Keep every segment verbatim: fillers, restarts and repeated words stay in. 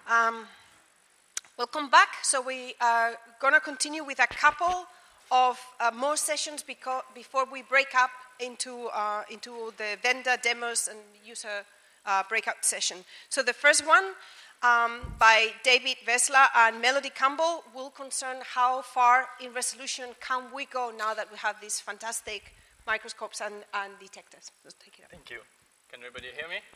Um, welcome back. So we are going to continue with a couple of uh, more sessions beco- before we break up into, uh, into the vendor demos and user uh, breakout session. So the first one um, by David Vesla and Melody Campbell will concern how far in resolution can we go now that we have these fantastic microscopes and, and detectors. Let's take it up. Thank you. Can everybody hear me?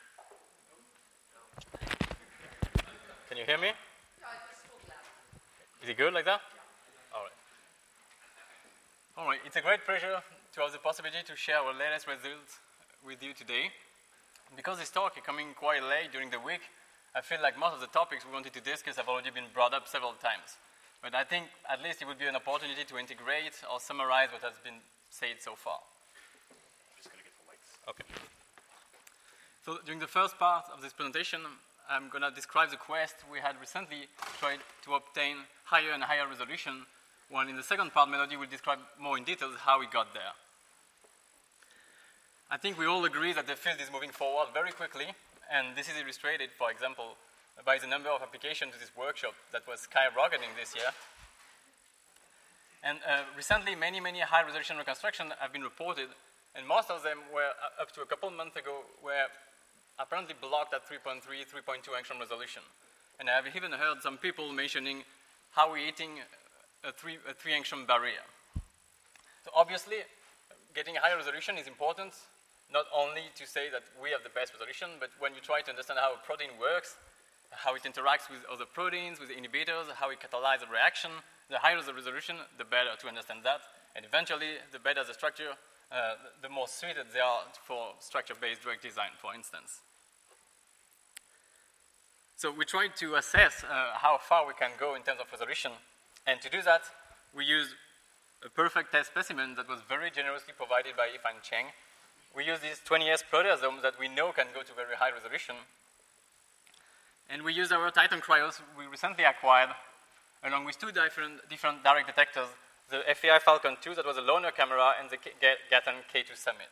Can you hear me? Is it good like that? All right. All right. It's a great pleasure to have the possibility to share our latest results with you today. Because this talk is coming quite late during the week, I feel like most of the topics we wanted to discuss have already been brought up several times. But I think at least it would be an opportunity to integrate or summarize what has been said so far. I'm just going to get the lights. Okay. So during the first part of this presentation, I'm going to describe the quest we had recently tried to obtain higher and higher resolution, while in the second part, Melody will describe more in detail how we got there. I think we all agree that the field is moving forward very quickly, and this is illustrated, for example, by the number of applications to this workshop that was skyrocketing this year. And uh, recently, many, many high-resolution reconstructions have been reported, and most of them were, uh, up to a couple of months ago, were apparently blocked at three point three, three point two angstrom resolution. And I have even heard some people mentioning how we're hitting a three, a three angstrom barrier. So obviously, getting a higher resolution is important, not only to say that we have the best resolution, but when you try to understand how a protein works, how it interacts with other proteins, with inhibitors, how it catalyzes a reaction, the higher the resolution, the better to understand that. And eventually, the better the structure, uh, the more suited they are for structure-based drug design, for instance. So we tried to assess uh, how far we can go in terms of resolution. And to do that, we used a perfect test specimen that was very generously provided by Yifan Cheng. We used these twenty S proteasomes that we know can go to very high resolution. And we used our Titan cryos we recently acquired, along with two different, different direct detectors, the F A I Falcon two, that was a loaner camera, and the Gaten K two Summit.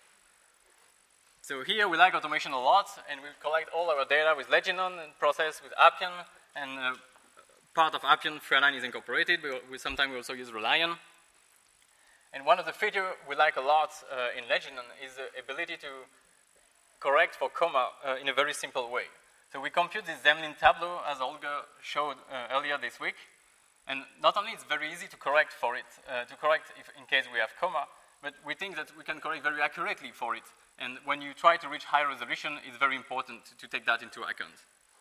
So here we like automation a lot, and we collect all our data with Leginon and process with Appian, and uh, part of Appian, Freeline is incorporated. We, we sometimes we also use Reliant. And one of the features we like a lot uh, in Leginon is the ability to correct for coma uh, in a very simple way. So we compute this Zemlin tableau, as Olga showed uh, earlier this week. And not only it's very easy to correct for it, uh, to correct if, in case we have coma, but we think that we can correct very accurately for it. And when you try to reach high resolution, it's very important to, to take that into account.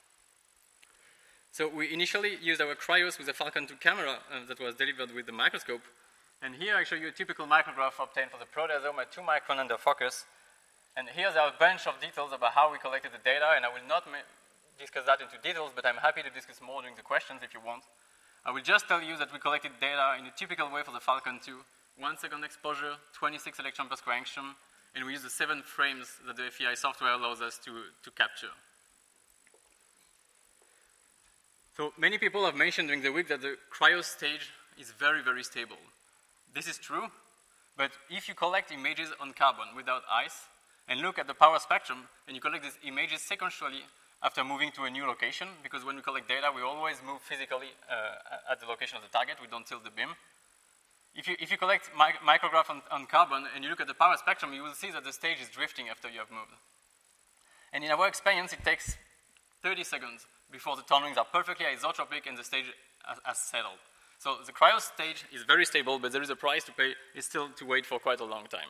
So we initially used our cryos with a Falcon two camera uh, that was delivered with the microscope. And here I show you a typical micrograph obtained for the proteasome at two micron under focus. And here there are a bunch of details about how we collected the data, and I will not discuss that into details, but I'm happy to discuss more during the questions if you want. I will just tell you that we collected data in a typical way for the Falcon two, one second exposure, twenty-six electron per square angstrom, and we use the seven frames that the F E I software allows us to, to capture. So many people have mentioned during the week that the cryo stage is very, very stable. This is true, but if you collect images on carbon without ice and look at the power spectrum, and you collect these images sequentially after moving to a new location, because when we collect data, we always move physically uh, at the location of the target. We don't tilt the beam. If you, if you collect mi micrograph on, on carbon and you look at the power spectrum, you will see that the stage is drifting after you have moved. And in our experience, it takes thirty seconds before the tunnelings are perfectly isotropic and the stage has, has settled. So the cryo stage is very stable, but there is a price to pay. It's still to wait for quite a long time.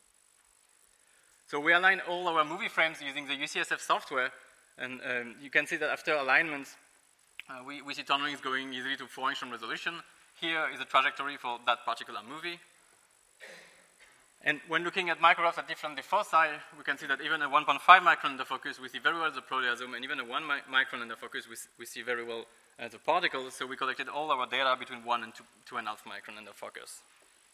So we align all our movie frames using the U C S F software, and um, you can see that after alignment, uh, we, we see tunnelings going easily to four angstrom resolution. Here is the trajectory for that particular movie. And when looking at micrographs at different foci, we can see that even a one point five micron under focus, we see very well the proteasome, and even a one mi micron under focus, we, we see very well uh, the particles. So we collected all our data between one and two, two and a half micron under focus.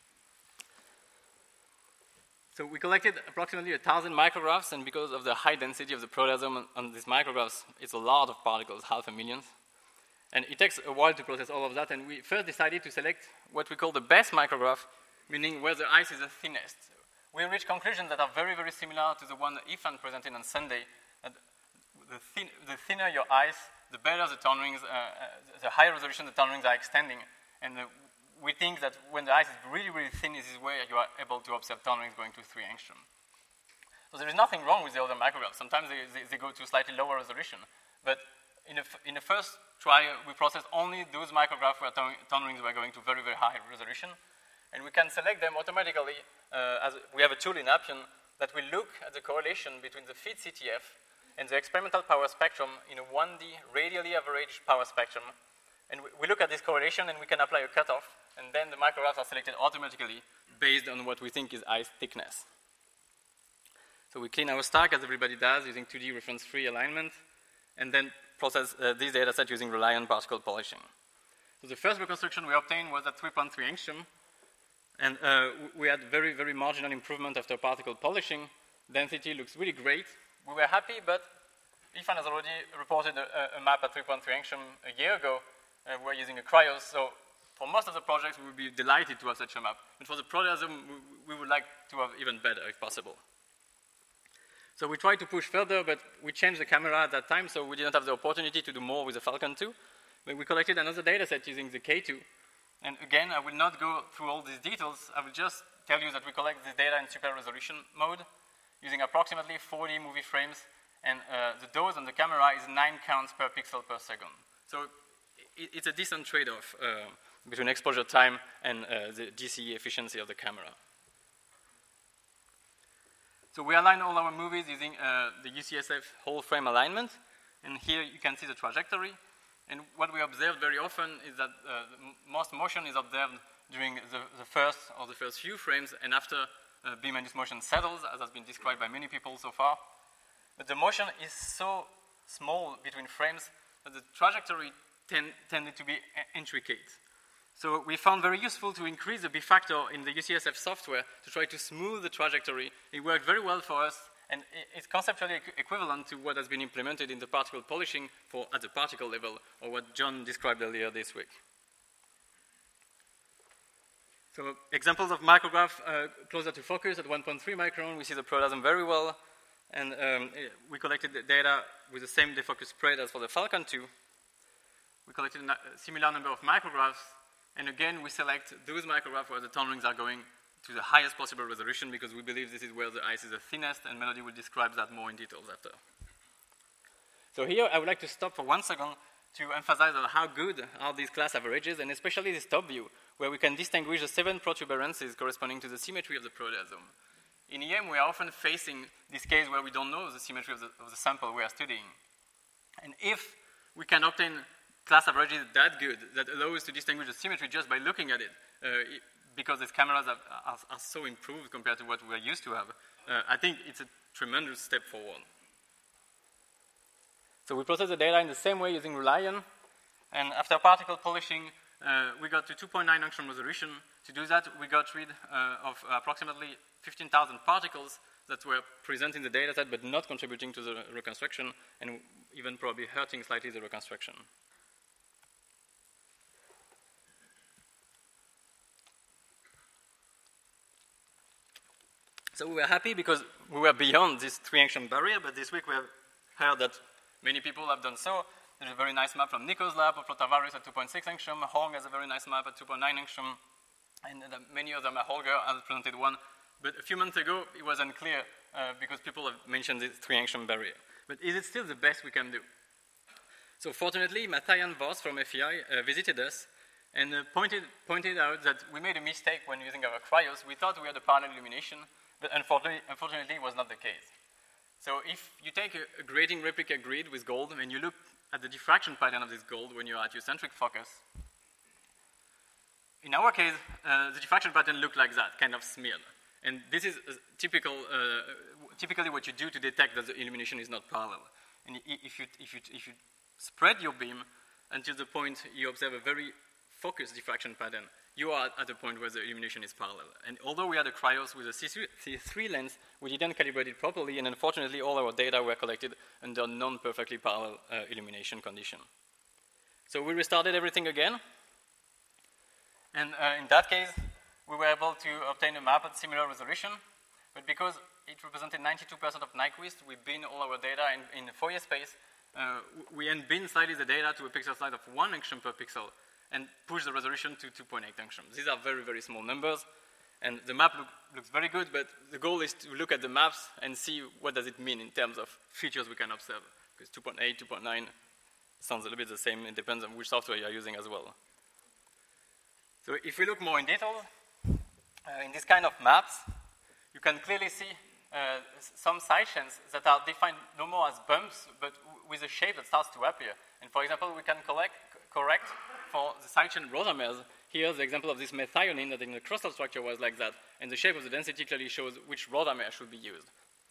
So we collected approximately a thousand micrographs, and because of the high density of the proteasome on, on these micrographs, it's a lot of particles, half a million. And it takes a while to process all of that, and we first decided to select what we call the best micrograph, meaning where the ice is the thinnest. We reached conclusions that are very, very similar to the one that Yifan presented on Sunday. That the, thin, the thinner your ice, the better the tone rings, uh, uh, the higher resolution the tone rings are extending. And uh, we think that when the ice is really, really thin, this is where you are able to observe tone rings going to three angstrom. So there is nothing wrong with the other micrographs. Sometimes they, they, they go to slightly lower resolution. But in the, in the first try, we processed only those micrographs where tone, tone rings were going to very, very high resolution. And we can select them automatically. Uh, as we have a tool in Appian that will look at the correlation between the feed C T F and the experimental power spectrum in a one D radially averaged power spectrum. And we, we look at this correlation and we can apply a cutoff, and then the micrographs are selected automatically based on what we think is ice thickness. So we clean our stack, as everybody does, using two D reference-free alignment, and then process uh, this data set using Reliant particle polishing. So the first reconstruction we obtained was at three point three angstrom, and uh, we had very, very marginal improvement after particle polishing. Density looks really great. We were happy, but Ifan has already reported a, a map at three point three angstrom a year ago. Uh, we're using a Cryos, so for most of the projects, we would be delighted to have such a map. But for the Proteasome, we, we would like to have even better, if possible. So we tried to push further, but we changed the camera at that time, so we didn't have the opportunity to do more with the Falcon two. But we collected another data set using the K two. And again, I will not go through all these details. I will just tell you that we collect this data in super resolution mode using approximately forty movie frames, and uh, the dose on the camera is nine counts per pixel per second. So it, it's a decent trade-off uh, between exposure time and uh, the D C E efficiency of the camera. So we align all our movies using uh, the U C S F whole frame alignment, and here you can see the trajectory. And what we observed very often is that uh, the most motion is observed during the, the first or the first few frames, and after uh, beam-induced motion settles, as has been described by many people so far. But the motion is so small between frames that the trajectory tend, tended to be intricate. So we found very useful to increase the B factor in the U C S F software to try to smooth the trajectory. It worked very well for us, and it's conceptually equivalent to what has been implemented in the particle polishing for at the particle level, or what John described earlier this week. So examples of micrograph uh, closer to focus at one point three micron, we see the Proteasome very well, and um, we collected the data with the same defocus spread as for the Falcon two. We collected a similar number of micrographs, and again, we select those micrographs where the tone rings are going to the highest possible resolution, because we believe this is where the ice is the thinnest, and Melody will describe that more in details after. So here, I would like to stop for one second to emphasize on how good are these class averages, and especially this top view, where we can distinguish the seven protuberances corresponding to the symmetry of the Proteasome. In E M, we are often facing this case where we don't know the symmetry of the, of the sample we are studying. And if we can obtain class averages that good, that allow us to distinguish the symmetry just by looking at it, uh, it because these cameras are, are, are so improved compared to what we're used to have, uh, I think it's a tremendous step forward. So we process the data in the same way using Reliant, and after particle polishing, uh, we got to two point nine angstrom resolution. To do that, we got rid uh, of approximately fifteen thousand particles that were present in the data set but not contributing to the reconstruction, and even probably hurting slightly the reconstruction. So we were happy because we were beyond this three angstrom barrier, but this week we have heard that many people have done so. There's a very nice map from Nico's lab of Flotavaris at two point six angstrom. Hong has a very nice map at two point nine angstrom, and uh, many of them, Holger has presented one. But a few months ago, it was unclear uh, because people have mentioned this three angstrom barrier. But is it still the best we can do? So fortunately, Mathayan Voss from F E I uh, visited us and uh, pointed, pointed out that we made a mistake when using our cryos. We thought we had a parallel illumination, but unfortunately, unfortunately it was not the case. So if you take a, a grating replica grid with gold and you look at the diffraction pattern of this gold when you're at your centric focus, in our case, uh, the diffraction pattern looked like that, kind of smeared. And this is a typical, uh, typically what you do to detect that the illumination is not parallel. And if you, if you, if you spread your beam until the point you observe a very focused diffraction pattern, you are at the point where the illumination is parallel. And although we had a cryos with a C three lens, we didn't calibrate it properly, and unfortunately all our data were collected under non-perfectly parallel uh, illumination condition. So we restarted everything again, and uh, in that case, we were able to obtain a map at similar resolution, but because it represented ninety-two percent of Nyquist, we binned all our data in, in the Fourier space. uh, we unbin slightly the data to a pixel size of one angstrom per pixel and push the resolution to two point eight angstroms. These are very, very small numbers, and the map look, looks very good, but the goal is to look at the maps and see what does it mean in terms of features we can observe, because two point eight, two point nine sounds a little bit the same. It depends on which software you're using as well. So if we look more in detail, uh, in this kind of maps, you can clearly see uh, some sidechains that are defined no more as bumps, but with a shape that starts to appear. And for example, we can collect, correct for the sidechain rotamers. Here's the example of this methionine that in the crystal structure was like that, and the shape of the density clearly shows which rotamer should be used.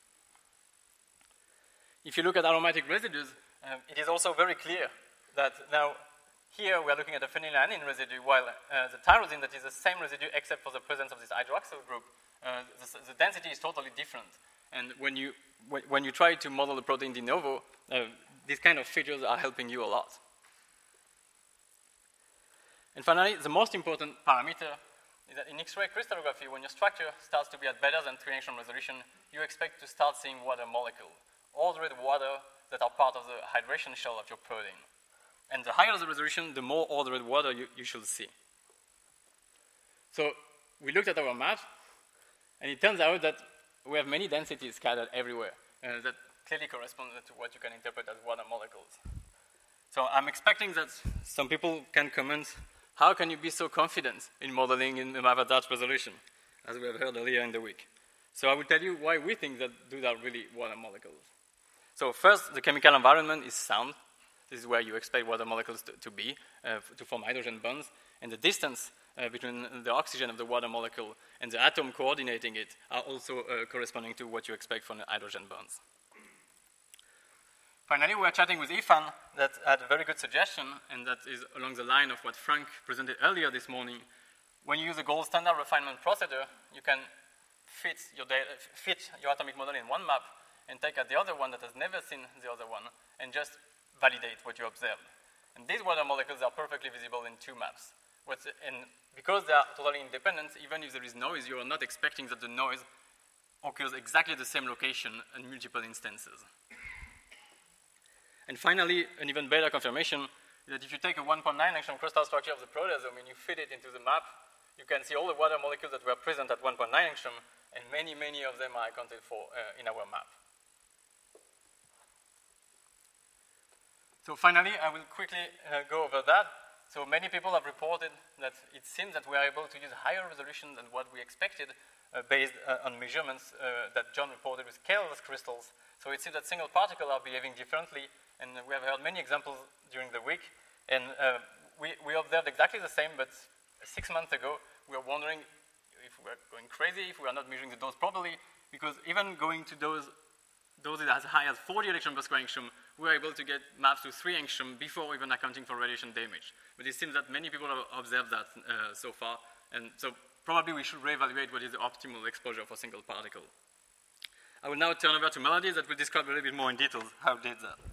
If you look at aromatic residues, um, it is also very clear that now here we are looking at a phenylalanine residue, while uh, the tyrosine, that is the same residue except for the presence of this hydroxyl group, uh, the, the density is totally different. And when you, when, when you try to model the protein de novo, uh, these kind of features are helping you a lot. And finally, the most important parameter is that in X-ray crystallography, when your structure starts to be at better than three angstrom resolution, you expect to start seeing water molecules, ordered water that are part of the hydration shell of your protein. And the higher the resolution, the more ordered water you, you should see. So we looked at our map, and it turns out that we have many densities scattered everywhere uh, that clearly correspond to what you can interpret as water molecules. So I'm expecting that some people can comment, how can you be so confident in modeling in the map at that resolution, as we have heard earlier in the week? So I will tell you why we think that those are really water molecules. So first, the chemical environment is sound. This is where you expect water molecules to, to be, uh, to form hydrogen bonds. And the distance uh, between the oxygen of the water molecule and the atom coordinating it are also uh, corresponding to what you expect from the hydrogen bonds. Finally, we are chatting with Ifan that had a very good suggestion, and that is along the line of what Frank presented earlier this morning. When you use a gold standard refinement procedure, you can fit your, data, fit your atomic model in one map and take out the other one that has never seen the other one and just validate what you observed. And these water molecules are perfectly visible in two maps. What's, and because they are totally independent, even if there is noise, you are not expecting that the noise occurs exactly the same location in multiple instances. And finally, an even better confirmation is that if you take a one point nine angstrom crystal structure of the proteasome and you fit it into the map, you can see all the water molecules that were present at one point nine angstrom, and many, many of them are accounted for uh, in our map. So finally, I will quickly uh, go over that. So many people have reported that it seems that we are able to use higher resolution than what we expected uh, based uh, on measurements uh, that John reported with scaleless crystals. So it seems that single particles are behaving differently, and we have heard many examples during the week. And uh, we, we observed exactly the same, but six months ago, we were wondering if we are going crazy, if we are not measuring the dose properly, because even going to those doses as high as forty electron per square angstrom, we were able to get maps to three angstrom before even accounting for radiation damage. But it seems that many people have observed that uh, so far, and so probably we should reevaluate what is the optimal exposure for single particle. I will now turn over to Melody that will describe a little bit more in detail how it did that.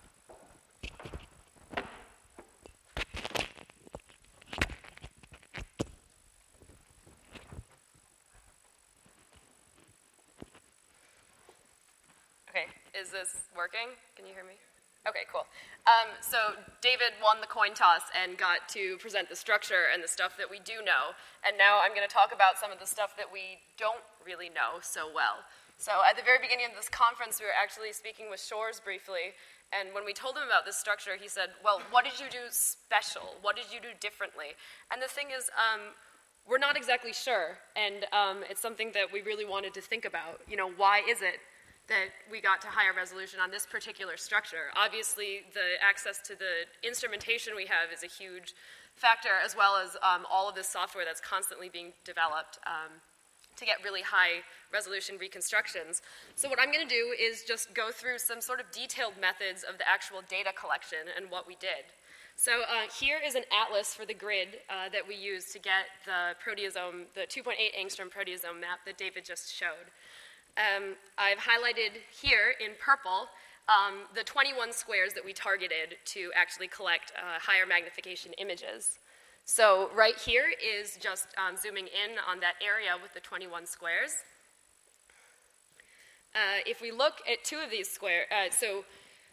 Is this working? Can you hear me? Okay, cool. Um, so David won the coin toss and got to present the structure and the stuff that we do know. And now I'm going to talk about some of the stuff that we don't really know so well. So at the very beginning of this conference, we were actually speaking with Shores briefly. And when we told him about this structure, he said, well, what did you do special? What did you do differently? And the thing is, um, we're not exactly sure. And um, it's something that we really wanted to think about. You know, why is it that we got to higher resolution on this particular structure? Obviously, the access to the instrumentation we have is a huge factor, as well as um, all of this software that's constantly being developed um, to get really high resolution reconstructions. So what I'm going to do is just go through some sort of detailed methods of the actual data collection and what we did. So uh, here is an atlas for the grid uh, that we used to get the proteasome, the two point eight angstrom proteasome map that David just showed. Um, I've highlighted here in purple um, the twenty-one squares that we targeted to actually collect uh, higher magnification images. So right here is just um, zooming in on that area with the twenty-one squares. Uh, if we look at two of these squares, uh, so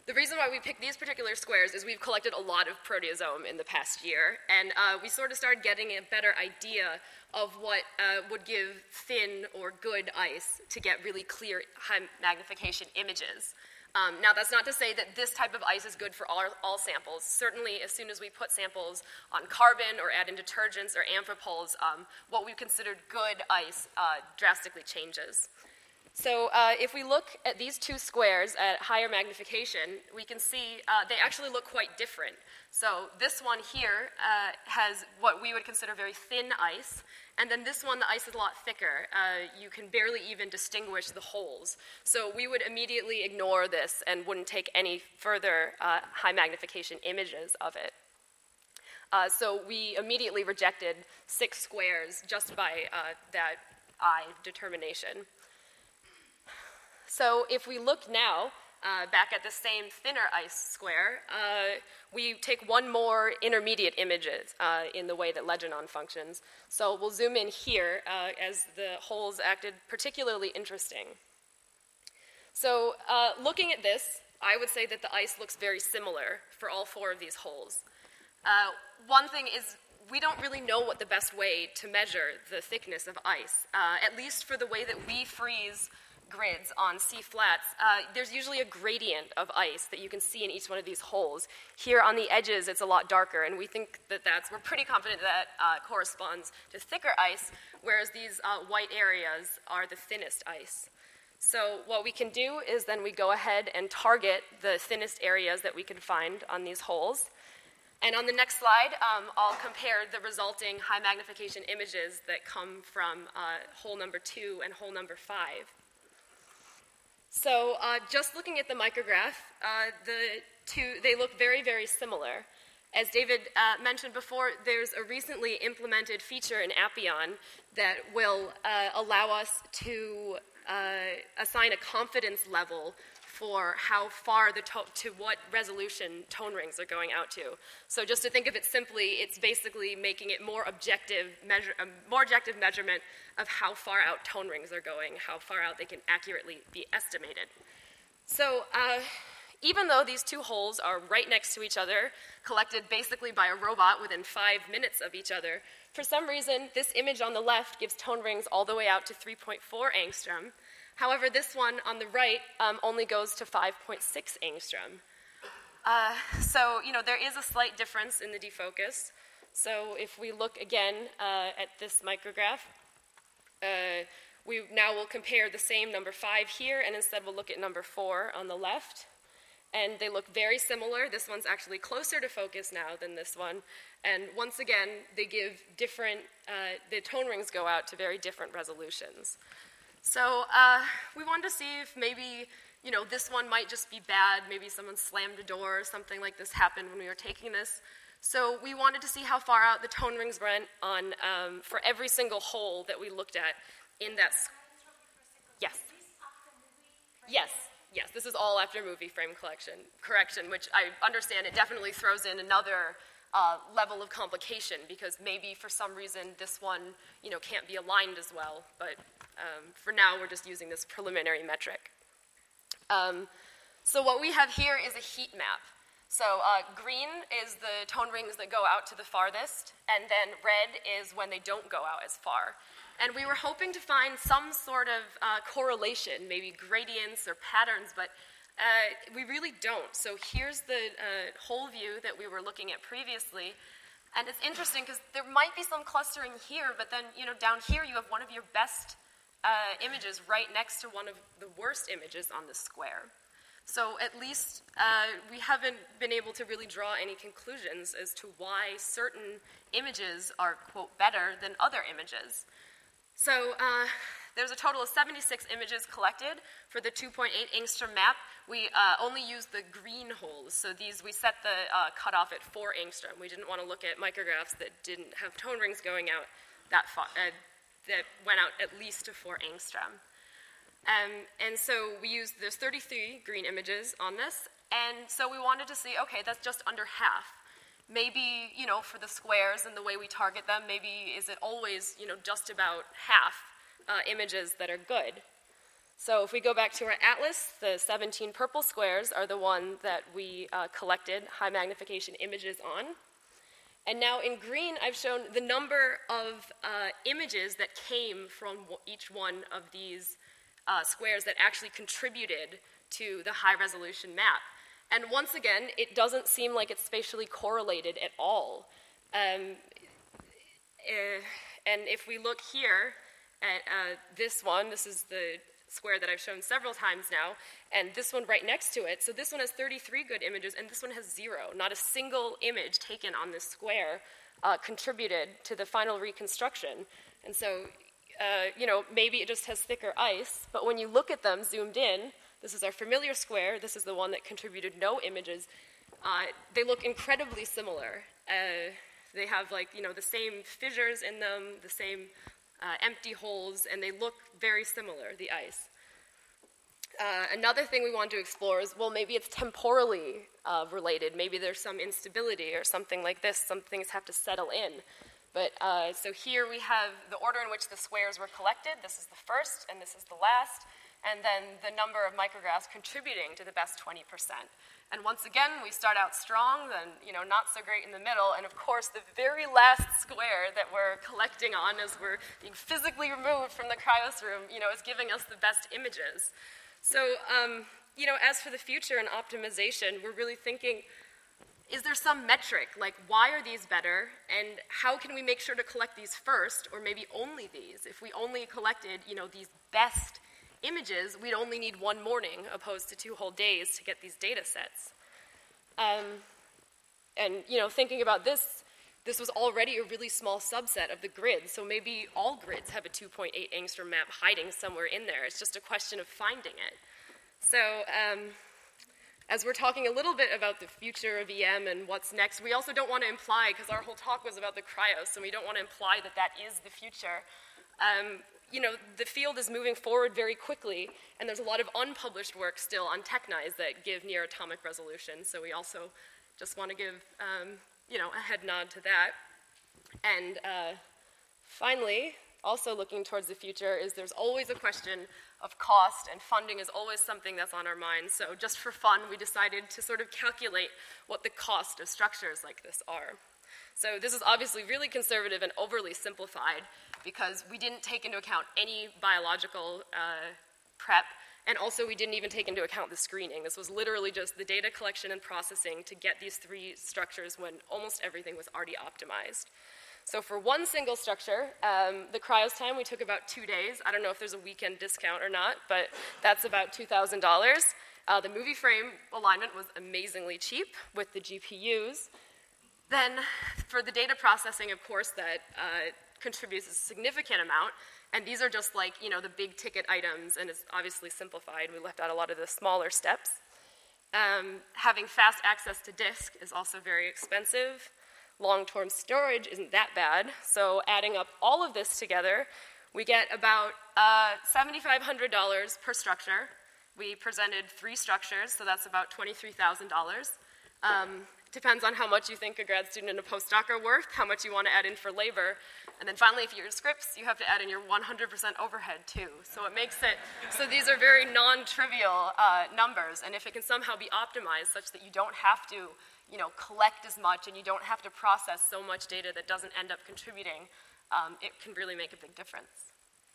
The reason why we picked these particular squares is we've collected a lot of proteasome in the past year, and uh, we sort of started getting a better idea of what uh, would give thin or good ice to get really clear high magnification images. Um, now, that's not to say that this type of ice is good for all, all samples. Certainly, as soon as we put samples on carbon or add in detergents or amphipoles, um, what we considered good ice uh, drastically changes. So uh, if we look at these two squares at higher magnification, we can see uh, they actually look quite different. So this one here uh, has what we would consider very thin ice, and then this one, the ice is a lot thicker. Uh, you can barely even distinguish the holes. So we would immediately ignore this and wouldn't take any further uh, high magnification images of it. Uh, so we immediately rejected six squares just by uh, that eye determination. So if we look now uh, back at the same thinner ice square, uh, we take one more intermediate images uh, in the way that Legenon functions. So we'll zoom in here uh, as the holes acted particularly interesting. So uh, looking at this, I would say that the ice looks very similar for all four of these holes. Uh, one thing is we don't really know what the best way to measure the thickness of ice, uh, at least for the way that we freeze grids on C-flats. Uh, there's usually a gradient of ice that you can see in each one of these holes. Here on the edges, it's a lot darker, and we think that that's, we're pretty confident that uh, corresponds to thicker ice, whereas these uh, white areas are the thinnest ice. So what we can do is then we go ahead and target the thinnest areas that we can find on these holes. And on the next slide, um, I'll compare the resulting high magnification images that come from uh, hole number two and hole number five. So uh, just looking at the micrograph, uh, the two, they look very, very similar. As David uh, mentioned before, there's a recently implemented feature in Appian that will uh, allow us to uh, assign a confidence level for how far the to, to what resolution tone rings are going out to. So just to think of it simply, it's basically making it more objective, measure, a more objective measurement of how far out tone rings are going, how far out they can accurately be estimated. So uh, even though these two holes are right next to each other, collected basically by a robot within five minutes of each other, for some reason, this image on the left gives tone rings all the way out to three point four angstrom. However, this one on the right um, only goes to five point six angstrom. Uh, so, you know, there is a slight difference in the defocus. So if we look again uh, at this micrograph, uh, we now will compare the same number five here, and instead we'll look at number four on the left. And they look very similar. This one's actually closer to focus now than this one. And once again, they give different, uh, the tone rings go out to very different resolutions. So uh, we wanted to see if maybe, you know, this one might just be bad. Maybe someone slammed a door or something like this happened when we were taking this. So we wanted to see how far out the tone rings went on um, for every single hole that we looked at in that. Yes. Yes. Yes. This is all after movie frame collection correction, which I understand it definitely throws in another uh, level of complication because maybe for some reason this one, you know, can't be aligned as well, but. Um, for now, we're just using this preliminary metric. Um, so what we have here is a heat map. So uh, green is the tone rings that go out to the farthest, and then red is when they don't go out as far. And we were hoping to find some sort of uh, correlation, maybe gradients or patterns, but uh, we really don't. So here's the uh, whole view that we were looking at previously. And it's interesting because there might be some clustering here, but then, you know, down here you have one of your best Uh, images right next to one of the worst images on the square. So at least uh, we haven't been able to really draw any conclusions as to why certain images are, quote, better than other images. So uh, there's a total of seventy-six images collected for the two point eight angstrom map. We uh, only used the green holes. So these, we set the uh, cutoff at four angstrom. We didn't want to look at micrographs that didn't have tone rings going out that far. Uh, that went out at least to four angstrom. Um, and so we used, there's thirty-three green images on this, and so we wanted to see, okay, that's just under half. Maybe, you know, for the squares and the way we target them, maybe is it always, you know, just about half uh, images that are good? So if we go back to our atlas, the seventeen purple squares are the one that we uh, collected high magnification images on. And now in green, I've shown the number of uh, images that came from each one of these uh, squares that actually contributed to the high resolution map. And once again, it doesn't seem like it's spatially correlated at all. Um, uh, and if we look here at uh, this one, this is the square that I've shown several times now, and this one right next to it. So this one has thirty-three good images, and this one has zero. Not a single image taken on this square uh, contributed to the final reconstruction. And so, uh, you know, maybe it just has thicker ice, but when you look at them zoomed in, this is our familiar square, this is the one that contributed no images, uh, they look incredibly similar. Uh, they have, like, you know, the same fissures in them, the same Uh, empty holes, and they look very similar, the ice. Uh, another thing we want to explore is, well, maybe it's temporally uh, related. Maybe there's some instability or something like this. Some things have to settle in. But uh, so here we have the order in which the squares were collected. This is the first, and this is the last. And then the number of micrographs contributing to the best twenty percent. And once again, we start out strong, then, you know, not so great in the middle, and of course, the very last square that we're collecting on as we're being physically removed from the cryos room, you know, is giving us the best images. So, um, you know, as for the future and optimization, we're really thinking, is there some metric, like why are these better, and how can we make sure to collect these first, or maybe only these? If we only collected, you know, these best images, we'd only need one morning opposed to two whole days to get these data sets. Um, and, you know, thinking about this, this was already a really small subset of the grid, so maybe all grids have a two point eight angstrom map hiding somewhere in there. It's just a question of finding it. So, um, as we're talking a little bit about the future of E M and what's next, we also don't want to imply, because our whole talk was about the cryos, and we don't want to imply that that is the future. Um, you know, the field is moving forward very quickly, and there's a lot of unpublished work still on TechNICE that give near atomic resolution, so we also just want to give, um, you know, a head nod to that. And uh, finally, also looking towards the future, is there's always a question of cost, and funding is always something that's on our minds. So just for fun, we decided to sort of calculate what the cost of structures like this are. So this is obviously really conservative and overly simplified, because we didn't take into account any biological uh, prep, and also we didn't even take into account the screening. This was literally just the data collection and processing to get these three structures when almost everything was already optimized. So for one single structure, um, the cryos time, we took about two days. I don't know if there's a weekend discount or not, but that's about two thousand dollars. Uh, the movie frame alignment was amazingly cheap with the G P Us. Then for the data processing, of course, that uh, contributes a significant amount, and these are just like, you know, the big ticket items, and it's obviously simplified. We left out a lot of the smaller steps. Um, having fast access to disk is also very expensive. Long-term storage isn't that bad, so adding up all of this together, we get about uh, seven thousand five hundred dollars per structure. We presented three structures, so that's about twenty-three thousand dollars. Um, depends on how much you think a grad student and a postdoc are worth, how much you want to add in for labor. And then finally, if you're scripts, you have to add in your one hundred percent overhead too. So it makes it, so these are very non-trivial uh, numbers. And if it can somehow be optimized such that you don't have to, you know, collect as much and you don't have to process so much data that doesn't end up contributing, um, it can really make a big difference.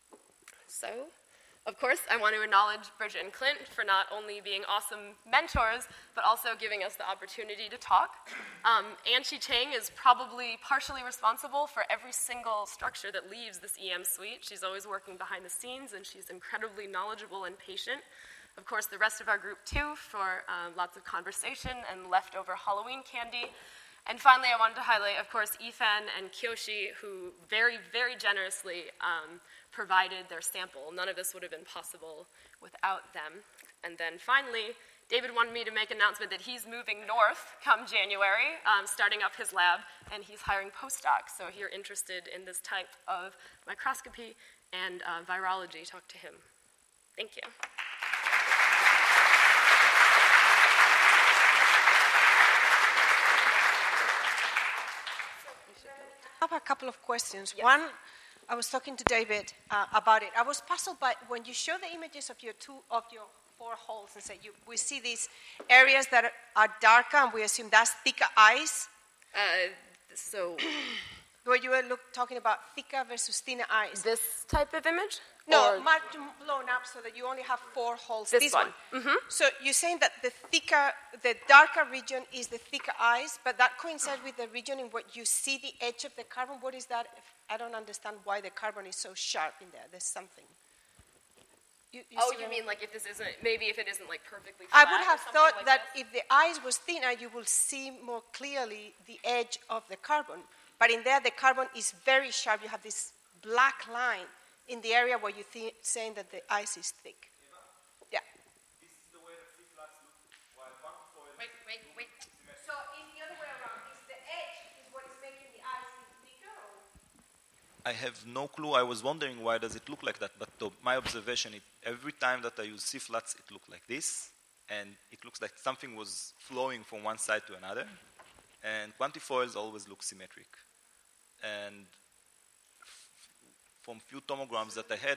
So, of course, I want to acknowledge Bridget and Clint for not only being awesome mentors, but also giving us the opportunity to talk. Um, Anchi Chang is probably partially responsible for every single structure that leaves this E M suite. She's always working behind the scenes, and she's incredibly knowledgeable and patient. Of course, the rest of our group, too, for um, lots of conversation and leftover Halloween candy. And finally, I wanted to highlight, of course, Ethan and Kyoshi, who very, very generously um, provided their sample. None of this would have been possible without them. And then finally, David wanted me to make an announcement that he's moving north come January, um, starting up his lab, and he's hiring postdocs. So if you're interested in this type of microscopy and uh, virology, talk to him. Thank you. I have a couple of questions. Yes. One, I was talking to David uh, about it. I was puzzled by when you show the images of your two of your four holes and say you, we see these areas that are, are darker and we assume that's thicker ice. Uh, so Where you were look, talking about thicker versus thinner ice. this type of image? No, Or much blown up so that you only have four holes. This one. Mm-hmm. So you're saying that the thicker, the darker region is the thicker ice, but that coincides with the region in what you see the edge of the carbon. What is that? I don't understand why the carbon is so sharp in there. There's something. You, you oh, see you what I mean like if this isn't, maybe if it isn't like perfectly I flat would or have something thought like that this? if the ice was thinner, you will see more clearly the edge of the carbon. But in there, the carbon is very sharp. You have this black line in the area where you're th- saying that the ice is thick. Yeah. This is the way the C-flats look, while quantifoil Wait, wait, wait. So it's the other way around. Is the edge is what is making the ice thicker? Or? I have no clue. I was wondering why does it look like that, but to my observation, it, every time that I use C-flats, it looked like this, and it looks like something was flowing from one side to another, and quantifoils always look symmetric. And f- from few tomograms that I had,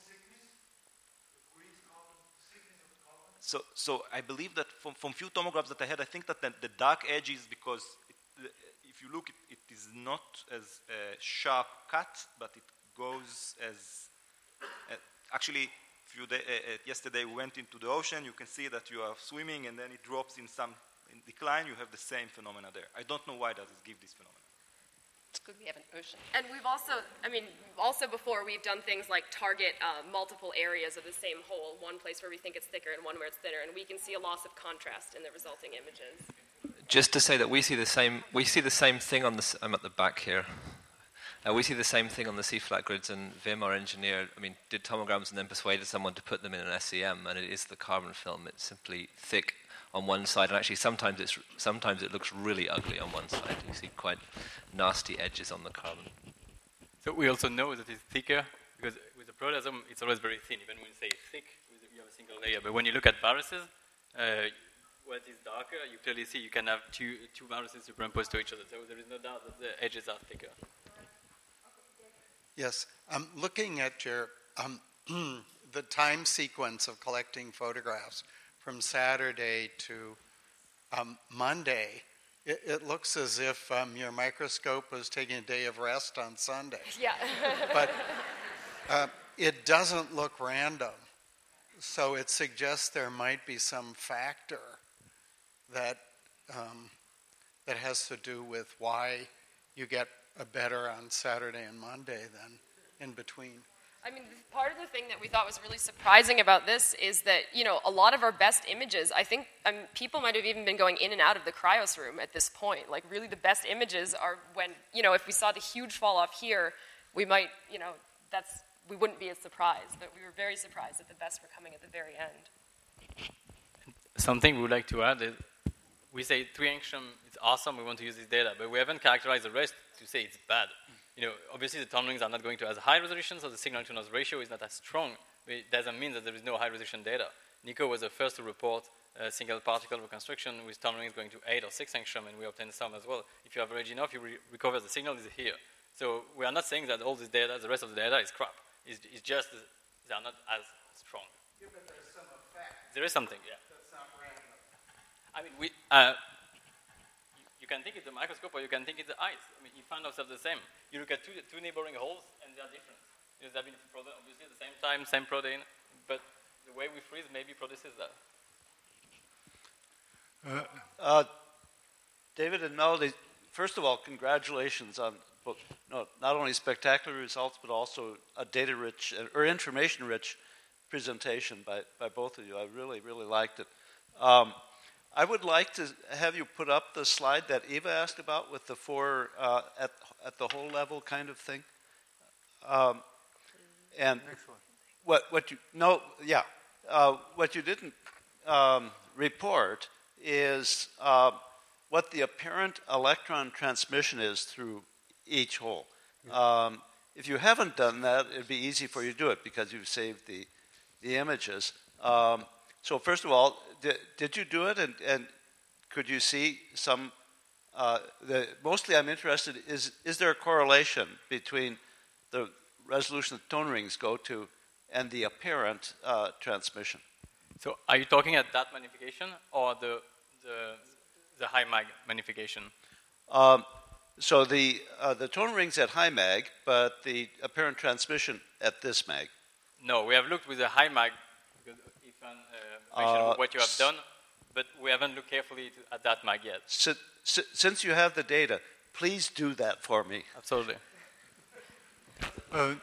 so so I believe that from, from few tomograms that I had, I think that the, the dark edge is because it, if you look, it, it is not as a sharp cut, but it goes as uh, actually. Few day, uh, uh, yesterday we went into the ocean. You can see that you are swimming, and then it drops in some in decline. You have the same phenomena there. I don't know why does it give this phenomenon. It's good we have an ocean. And we've also, I mean, also before we've done things like target uh, multiple areas of the same hole, one place where we think it's thicker and one where it's thinner, and we can see a loss of contrast in the resulting images. Just to say that we see the same, we see the same thing on the. s- I'm at the back here. Uh, we see the same thing on the C-flat grids, and Wim, our engineer, I mean, did tomograms and then persuaded someone to put them in an S E M, and it is the carbon film. It's simply thick on one side, and actually sometimes it's sometimes it looks really ugly on one side. You see quite nasty edges on the carbon. So we also know that it's thicker because with the proteasome, it's always very thin. Even when you say thick, you have a single layer. But when you look at viruses, uh, what is darker, you clearly see you can have two two viruses superimposed to each other. So there is no doubt that the edges are thicker. Yes, I'm looking at your um, the time sequence of collecting photographs from Saturday to um, Monday. It, it looks as if um, your microscope was taking a day of rest on Sunday. Yeah. But uh, it doesn't look random, so it suggests there might be some factor that um, that has to do with why you get a better on Saturday and Monday than in between. I mean, part of the thing that we thought was really surprising about this is that, you know, a lot of our best images, I think um, people might have even been going in and out of the cryos room at this point. Like, really the best images are when, you know, if we saw the huge fall off here, we might, you know, that's, we wouldn't be as surprised. But we were very surprised that the best were coming at the very end. Something we would like to add is we say three angstrom, it's awesome, we want to use this data, but we haven't characterized the rest to say it's bad. You know, obviously the tunelings are not going to have high resolution, so the signal-to-noise ratio is not as strong, but it doesn't mean that there is no high-resolution data. Nico was the first to report a single particle reconstruction with tunelings going to eight or six angstrom, and we obtained some as well. If you average enough, you re- recover the signal is here. So we are not saying that all this data, the rest of the data is crap. It's, it's just they are not as strong. Yeah, but there's some effect. There is something, yeah. That's not random. I mean, we, uh, you, you can think it's a microscope or you can think it's the ice. I mean, you find ourselves the same. You look at two, two neighboring holes and they are different. Because they've been protein, obviously at the same time, same protein, but the way we freeze maybe produces that. Uh, uh, David and Melody, first of all, congratulations on both, no, not only spectacular results, but also a data-rich or information-rich presentation by, by both of you. I really, really liked it. Um, I would like to have you put up the slide that Eva asked about with the four uh, at at the whole level kind of thing. Um, and Next one. what what you no yeah uh, what you didn't um, report is uh, what the apparent electron transmission is through each hole. Yeah. Um, if you haven't done that, it'd be easy for you to do it because you've saved the the images. Um, so first of all, did, did you do it, and, and could you see some? Uh, the, mostly, I'm interested is is there a correlation between the resolution the tone rings go to and the apparent uh, transmission. So are you talking at that magnification or the the, the high mag magnification? Um, so the uh, the tone rings at high mag, but the apparent transmission at this mag. No, we have looked with the high mag, because Ethan uh, mentioned Uh, what you have done, but we haven't looked carefully to, at that mag yet. Si- si- since you have the data, please do that for me. Absolutely. Uh,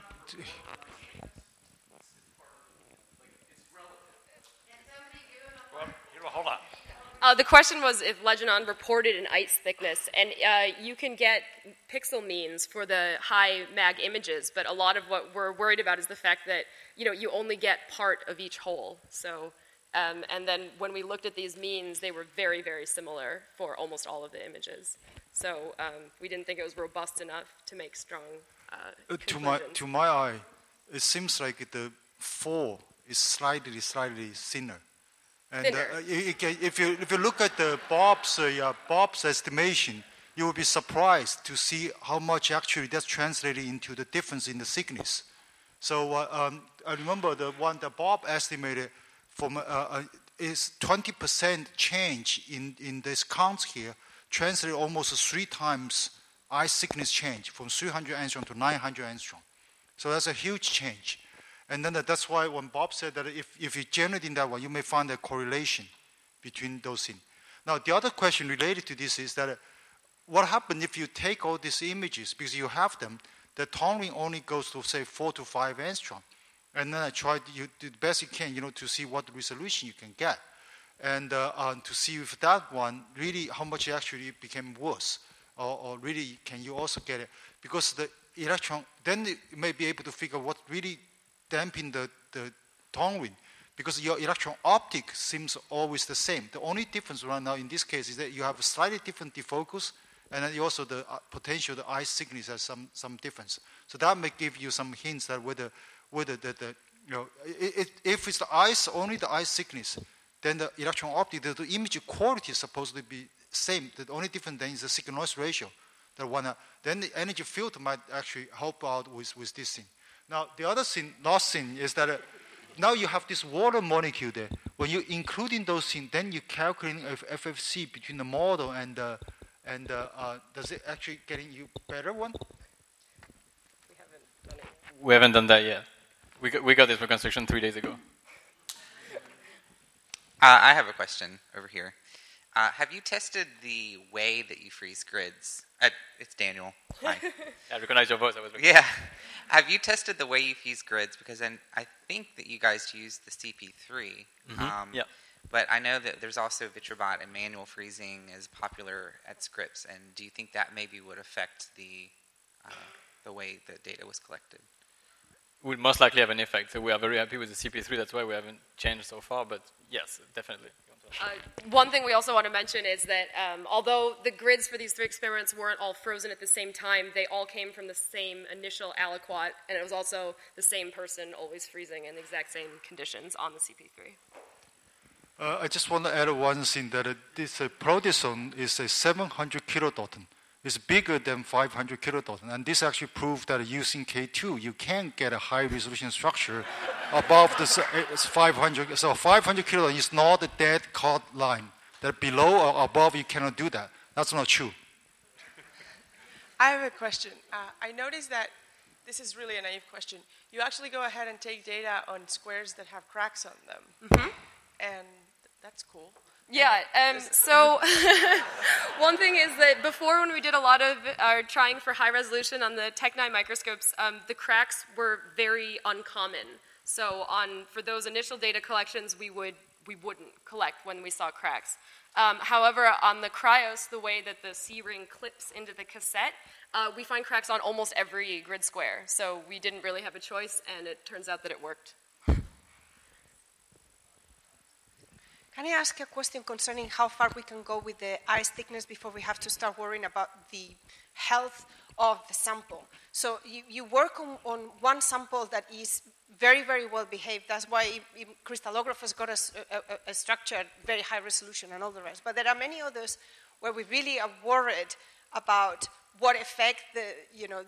Hold on. Uh, the question was if Legion reported an ice thickness, and uh, you can get pixel means for the high mag images, but a lot of what we're worried about is the fact that you know you only get part of each hole. So, um, and then when we looked at these means, they were very, very similar for almost all of the images. So um, we didn't think it was robust enough to make strong uh, Uh, to my conclusions. to my eye, it seems like the four is slightly slightly thinner. And uh, Thinner. you- you can- if you if you look at the Bob's uh, yeah, Bob's estimation, you will be surprised to see how much actually that's translated into the difference in the thickness. So uh, um, I remember the one that Bob estimated from uh, uh, is twenty percent change in in this counts here, translated almost three times ice thickness change from three hundred angstrom to nine hundred angstrom. So that's a huge change. And then that's why when Bob said that if, if you generate in that one, you may find a correlation between those things. Now, the other question related to this is that uh, what happens if you take all these images, because you have them, the toning only goes to, say, four to five angstrom. And then I tried you do the best you can, you know, to see what resolution you can get. And uh, uh, to see if that one really, how much it actually became worse. Or, or really, can you also get it? Because the electron, then you may be able to figure what really dampen the, the tone wind, because your electron optic seems always the same. The only difference right now in this case is that you have a slightly different defocus, and then you also the uh, potential, the eye thickness has some, some difference. So that may give you some hints that whether, whether the, the you know, it, it, if it's the eyes, only the eye thickness, then the electron optic, the, the image quality is supposed to be same. The only difference then is the signal noise ratio. That one, uh, then the energy field might actually help out with, with this thing. Now, the other thing, last thing, is that uh, now you have this water molecule there. When you include in those things, then you calculate F- FFC between the model and, uh, and uh, uh, does it actually getting you better one? We haven't done it. We haven't done that yet. We got, we got this reconstruction three days ago. Uh, I have a question over here. Uh, have you tested the way that you freeze grids? Uh, it's Daniel. Hi. I recognize your voice. I was Yeah. Have you tested the way you freeze grids? Because then I think that you guys use the C P three. Mhm. Um, Yeah. But I know that there's also Vitrobot and manual freezing is popular at Scripps. And do you think that maybe would affect the uh, the way the data was collected? Will most likely have an effect. So we are very happy with the C P three. That's why we haven't changed so far. But yes, definitely. Uh, one thing we also want to mention is that um, although the grids for these three experiments weren't all frozen at the same time, they all came from the same initial aliquot, and it was also the same person always freezing in the exact same conditions on the C P three. Uh, I just want to add one thing that uh, this uh, proteasome is a seven hundred kilodalton. It's bigger than five hundred kilodalton. And this actually proved that using K two, you can get a high resolution structure above the s- it's five hundred. So five hundred kilodalton is not a dead cut line. That below or above, you cannot do that. That's not true. I have a question. Uh, I noticed that this is really a naive question. You actually go ahead and take data on squares that have cracks on them. Mm-hmm. And that's cool. Yeah, um, so one thing is that before, when we did a lot of our trying for high resolution on the Tech nine microscopes, um, the cracks were very uncommon. So on for those initial data collections, we would we wouldn't collect when we saw cracks. Um, however, on the Cryos, the way that the C-ring clips into the cassette, uh, we find cracks on almost every grid square. So we didn't really have a choice, and it turns out that it worked. Can I ask a question concerning how far we can go with the ice thickness before we have to start worrying about the health of the sample? So you, you work on, on one sample that is very, very well behaved. That's why crystallographers got a, a, a structure, very high resolution and all the rest. But there are many others where we really are worried about what effect the, you know, the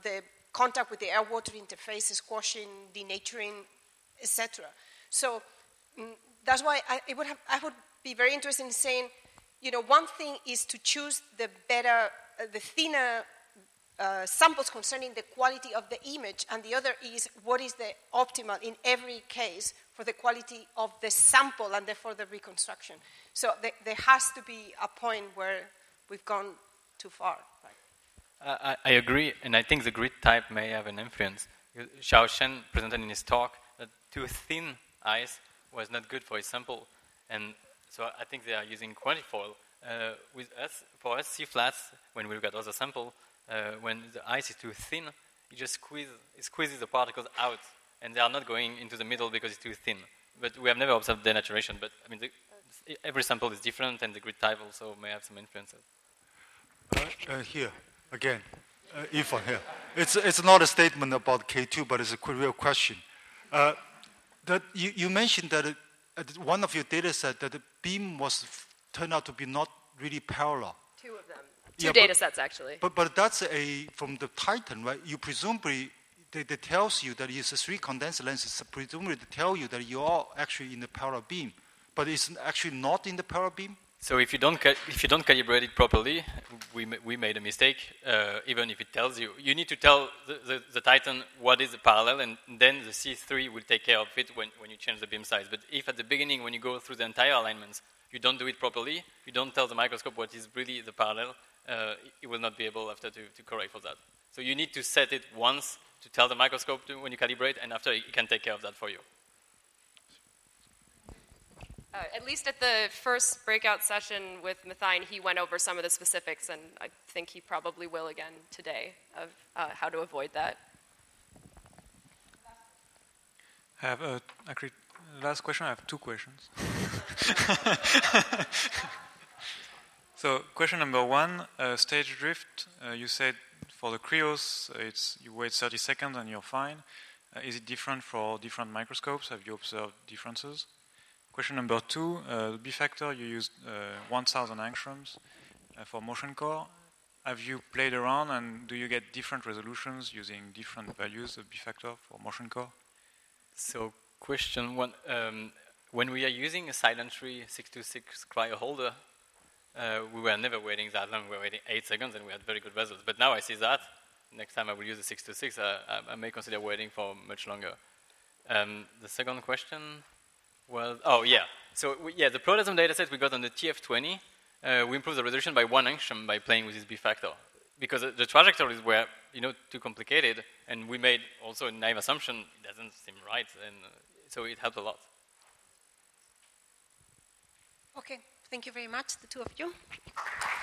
contact with the air-water interface, squashing, denaturing, et cetera. So mm, that's why I, it would have, I would be very interested in saying, you know, one thing is to choose the better, uh, the thinner uh, samples concerning the quality of the image, and the other is what is the optimal in every case for the quality of the sample and therefore the reconstruction. So th there has to be a point where we've gone too far. Right? Uh, I, I agree, and I think the grid type may have an influence. Xiao Shen presented in his talk that too thin ice was not good for his sample, and so I think they are using quantifoil. Uh, with us, for us, C-flats, when we look at other sample, uh, when the ice is too thin, it just squeeze, it squeezes the particles out, and they are not going into the middle because it's too thin. But we have never observed denaturation, but I mean, the, every sample is different, and the grid type also may have some influence. Uh, uh, here, again, uh, Ifan here. It's, it's not a statement about K two, but it's a real question. Uh, that you, you mentioned that it, one of your data set that the beam was turned out to be not really parallel. Two of them. Two Yeah, data but, sets, actually. But, but that's a, from the Titan, right? You presumably, that that tells you that it's a three condensed lenses, presumably to tell you that you are actually in the parallel beam, but it's actually not in the parallel beam? So if you don't if you don't calibrate it properly, we we made a mistake. Uh, even if it tells you, you need to tell the, the, the Titan what is the parallel, and then the C three will take care of it when, when you change the beam size. But if at the beginning, when you go through the entire alignments, you don't do it properly, you don't tell the microscope what is really the parallel, uh, it will not be able after to, to correct for that. So you need to set it once to tell the microscope to, when you calibrate, and after it can take care of that for you. Uh, at least at the first breakout session with Mathine, he went over some of the specifics, and I think he probably will again today of uh, how to avoid that. I have a, actually, last question. I have two questions. So, question number one, uh, stage drift. Uh, you said for the Krios, it's you wait thirty seconds and you're fine. Uh, is it different for different microscopes? Have you observed differences? Question number two, uh, the B factor, you used uh, one thousand angstroms uh, for motion core. Have you played around, and do you get different resolutions using different values of B factor for motion core? So question one, um, when we are using a silent tree six two six cryo holder, uh, we were never waiting that long. We were waiting eight seconds, and we had very good results. But now I see that. Next time I will use a six two six, uh, I, I may consider waiting for much longer. Um, the second question was, oh yeah, so we, yeah, the Prodasm dataset we got on the T F twenty, uh, we improved the resolution by one angstrom by playing with this B factor. Because the trajectories were, you know, too complicated, and we made also a naive assumption, it doesn't seem right, and uh, so it helped a lot. Okay, thank you very much, the two of you.